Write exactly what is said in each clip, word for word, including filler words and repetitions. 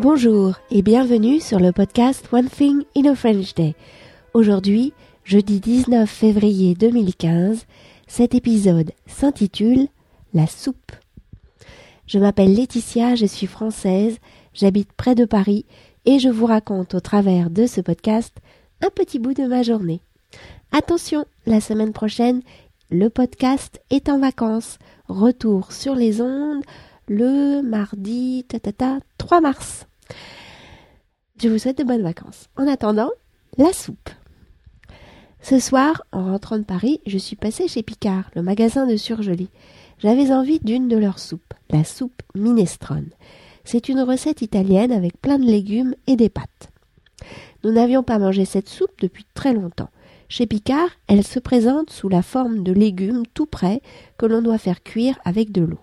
Bonjour et bienvenue sur le podcast One Thing in a French Day. Aujourd'hui, jeudi dix-neuf février deux mille quinze, cet épisode s'intitule « La soupe ». Je m'appelle Laetitia, je suis française, j'habite près de Paris et je vous raconte au travers de ce podcast un petit bout de ma journée. Attention, la semaine prochaine, le podcast est en vacances. Retour sur les ondes le mardi ta, ta, ta, trois mars. Je vous souhaite de bonnes vacances. En attendant, la soupe. Ce soir, en rentrant de Paris, je suis passée chez Picard, le magasin de surgelés. J'avais envie d'une de leurs soupes, la soupe minestrone. C'est une recette italienne avec plein de légumes et des pâtes. Nous n'avions pas mangé cette soupe depuis très longtemps. Chez Picard, elle se présente sous la forme de légumes tout prêts que l'on doit faire cuire avec de l'eau.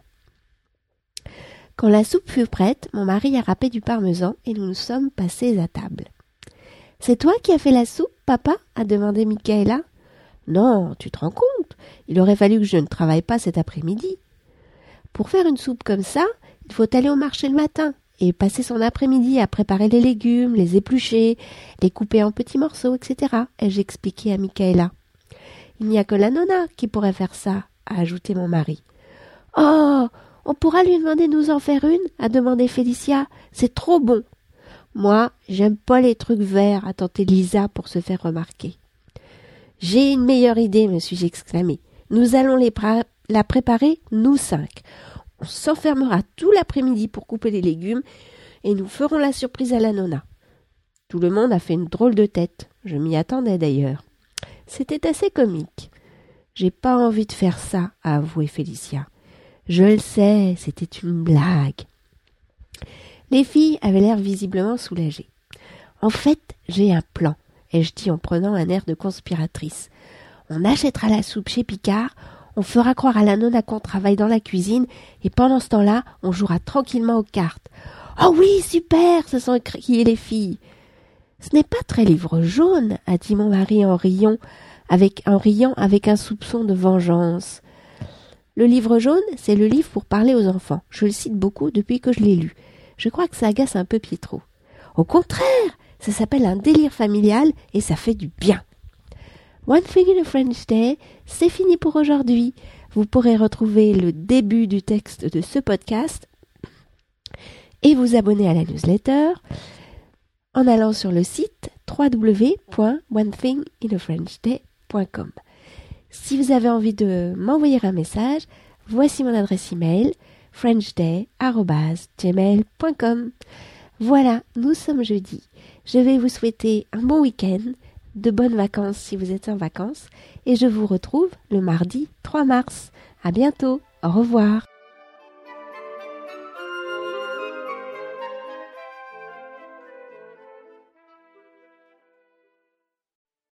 Quand la soupe fut prête, mon mari a râpé du parmesan et nous nous sommes passés à table. « C'est toi qui as fait la soupe, papa ?» a demandé Michaela. « Non, tu te rends compte, il aurait fallu que je ne travaille pas cet après-midi. Pour faire une soupe comme ça, il faut aller au marché le matin et passer son après-midi à préparer les légumes, les éplucher, les couper en petits morceaux, et cetera » ai-je expliqué à Michaela. « Il n'y a que la nonna qui pourrait faire ça » a ajouté mon mari. « Oh, on pourra lui demander de nous en faire une ?» a demandé Félicia. « C'est trop bon. » « Moi, j'aime pas les trucs verts » a tenté Lisa pour se faire remarquer. « J'ai une meilleure idée » me suis-je exclamé. « Nous allons les pra- la préparer, nous cinq. On s'enfermera tout l'après-midi pour couper les légumes et nous ferons la surprise à la nonna. » Tout le monde a fait une drôle de tête. Je m'y attendais d'ailleurs. C'était assez comique. « J'ai pas envie de faire ça » a avoué Félicia. « Je le sais, c'était une blague. » Les filles avaient l'air visiblement soulagées. « En fait, j'ai un plan » ai-je dit en prenant un air de conspiratrice. « On achètera la soupe chez Picard, on fera croire à la nonna qu'on travaille dans la cuisine et pendant ce temps-là, on jouera tranquillement aux cartes. »« Oh oui, super !» se sont criées les filles. « Ce n'est pas très livre jaune » a dit mon mari en riant avec, en riant avec un soupçon de vengeance. Le livre jaune, c'est le livre pour parler aux enfants. Je le cite beaucoup depuis que je l'ai lu. Je crois que ça agace un peu Pietro. Au contraire, ça s'appelle un délire familial et ça fait du bien. One Thing in a French Day, c'est fini pour aujourd'hui. Vous pourrez retrouver le début du texte de ce podcast et vous abonner à la newsletter en allant sur le site w w w point one thing in a french day point com. Si vous avez envie de m'envoyer un message, voici mon adresse email frenchday arobase gmail point com. Voilà, nous sommes jeudi. Je vais vous souhaiter un bon week-end, de bonnes vacances si vous êtes en vacances, et je vous retrouve le mardi trois mars. À bientôt, au revoir.